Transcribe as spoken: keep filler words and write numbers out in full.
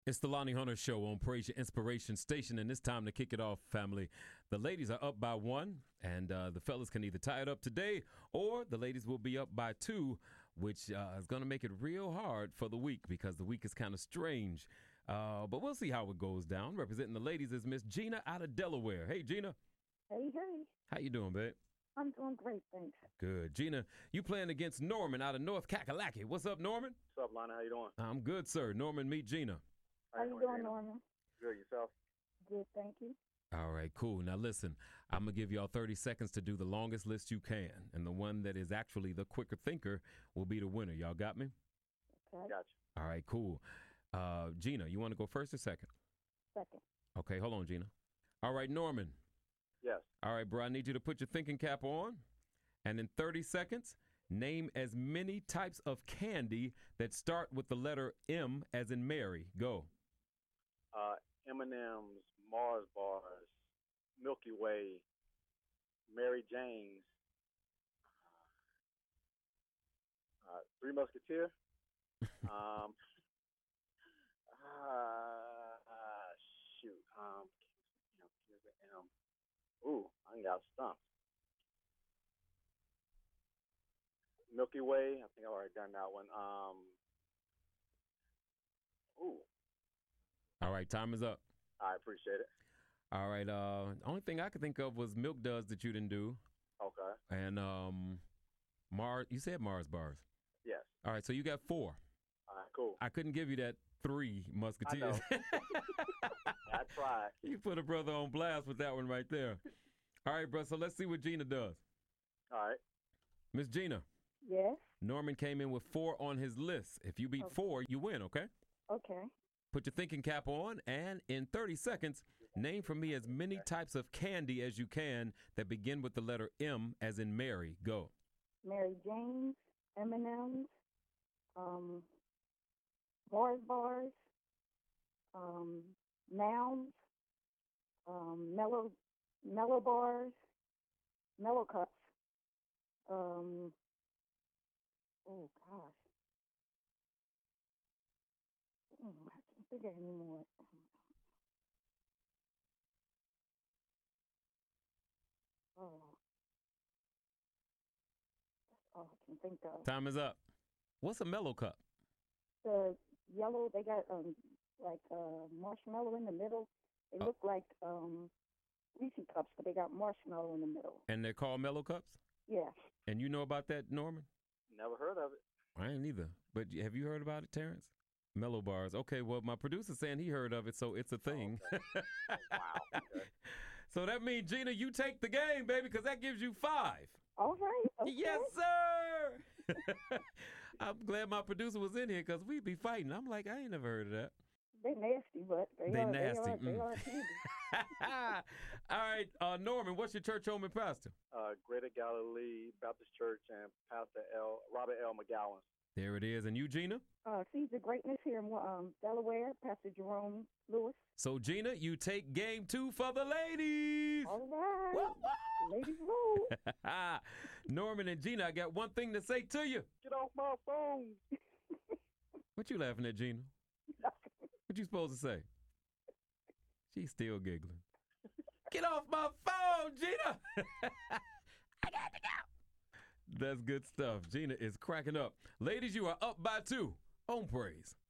It's the Lonnie Hunter Show on Praise Your Inspiration Station, and it's time to kick it off, family. The ladies are up by one, and uh, the fellas can either tie it up today, or the ladies will be up by two, which uh, is going to make it real hard for the week because the week is kind of strange. Uh, but we'll see how it goes down. Representing the ladies is Miss Gina out of Delaware. Hey, Gina. Hey, hey. How you doing, babe? I'm doing great, thanks. Good. Gina, you playing against Norman out of North Kakalaki. What's up, Norman? What's up, Lonnie? How you doing? I'm good, sir. Norman, meet Gina. How you doing, Norman? Good, yourself? Good, thank you. All right, cool. Now listen, I'm going to give y'all thirty seconds to do the longest list you can. And the one that is actually the quicker thinker will be the winner. Y'all got me? Okay. Gotcha. All right, cool. Uh, Gina, you want to go first or second? Second. Okay, hold on, Gina. All right, Norman. Yes. All right, bro, I need you to put your thinking cap on. And in thirty seconds, name as many types of candy that start with the letter M as in Mary. Go. Uh, M and M's, Mars bars, Milky Way, Mary Jane's, uh, Three Musketeer. um, uh, uh, shoot. Um, M. Ooh, I ain't got stumped. Milky Way. I think I've already done that one. Um, ooh. All right, time is up. I appreciate it. All right, uh, the only thing I could think of was Milk Duds that you didn't do. Okay. And um, Mars, you said Mars bars. Yes. All right, so you got four. All right, cool. I couldn't give you that three Musketeers. I know. I tried. You put a brother on blast with that one right there. All right, bro, so let's see what Gina does. All right. Miss Gina. Yes. Norman came in with four on his list. If you beat Okay. four, you win, okay? Okay. Put your thinking cap on, and in thirty seconds, name for me as many types of candy as you can that begin with the letter M as in Mary. Go. Mary Jane's, M and M's, um, Mars bars, um, Mounds, um, Mellow, Mellow bars, Mellow cups. Um, oh gosh. Mm, I can't think of any more. Oh. That's all I can think of. Time is up. What's a mellow cup? The yellow, they got um like uh marshmallow in the middle. They Oh. look like um Reese cups, but they got marshmallow in the middle. And they're called mellow cups? Yeah. And you know about that, Norman? Never heard of it. I ain't either. But have you heard about it, Terrence? Mellow bars. Okay, well, my producer's saying he heard of it, so it's a thing. Oh, okay. Oh, wow. Okay. So that means, Gina, you take the game, baby, because that gives you five. All right. Okay. Yes, sir. I'm glad my producer was in here because we'd be fighting. I'm like, I ain't never heard of that. They nasty, but they, They are, nasty, They are, they mm. are candy. All right, uh, Norman, what's your church home and pastor? Uh, Greater Galilee Baptist Church and Pastor L. Robert L. McGowan. There it is. And you, Gina? Uh, Seeds of Greatness here in um, Delaware, Pastor Jerome Lewis. So, Gina, you take game two for the ladies. All right. Woo, woo. Ladies rule. Norman and Gina, I got one thing to say to you. Get off my phone. What you laughing at, Gina? What you supposed to say? She's still giggling. Get off my phone, Gina. I got to go. That's good stuff. Gina is cracking up. Ladies, you are up by two on Praise.